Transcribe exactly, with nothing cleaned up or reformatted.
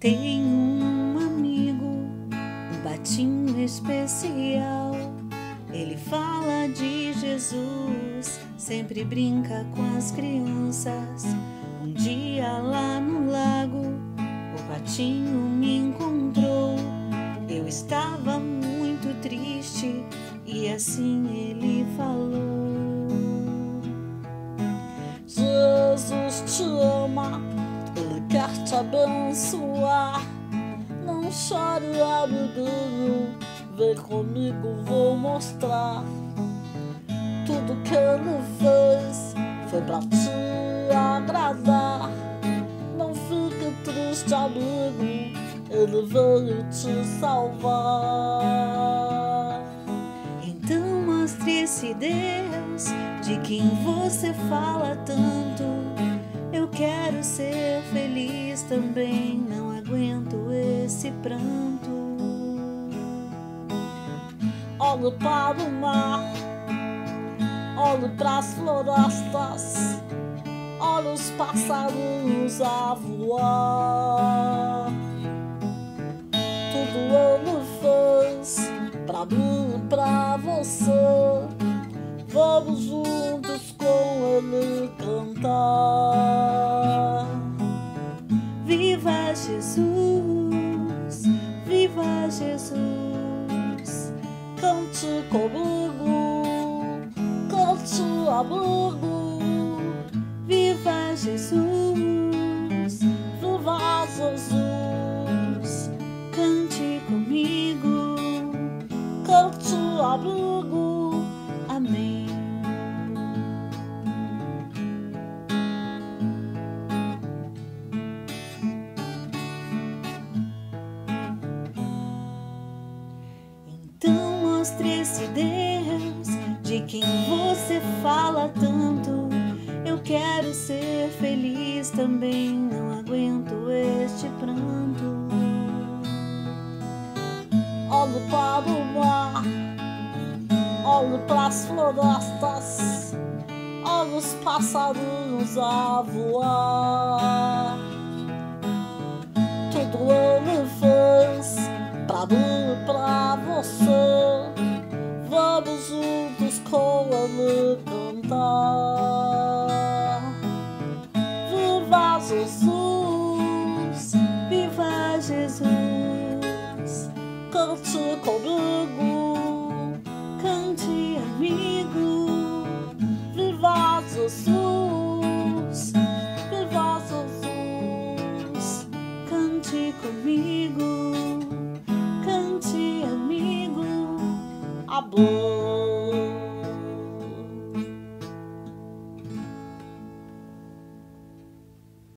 Tenho um amigo, um patinho especial. Ele fala de Jesus, sempre brinca com as crianças. Um dia lá no lago, o patinho me encontrou. Eu estava muito triste e assim ele falou: Jesus te ama, Ele quer te abençoar. Não chore, amiguinho, vem comigo, vou mostrar. Tudo que Ele fez foi pra te agradar. Não fique triste, amigo, Ele veio te salvar. Então mostre esse Deus de quem você fala tanto. Eu quero ser feliz também, não aguento esse pranto. Olhe para o mar, olhe para as florestas, olhe os passarinhos a voar. Tudo Ele fez pra mim e pra você. Vamos juntos com Ele cantar. Viva Jesus, viva Jesus. Cante comigo, cante amigo. Viva Jesus, Viva Jesus, cante comigo. cante amigo. Amém. Então mostre esse Deus de quem você fala tanto. Eu quero ser feliz também, não aguento este pranto. Olhe para o mar, olhe para as florestas, olhe os passarinhos a voar. Tudo Ele fez pra mim e pra você. Vamos juntos com Ele cantar. Viva Jesus, Viva Jesus, cante comigo. cante amigo. Viva Jesus, viva Jesus, Cante comigo, cante amigo. amor.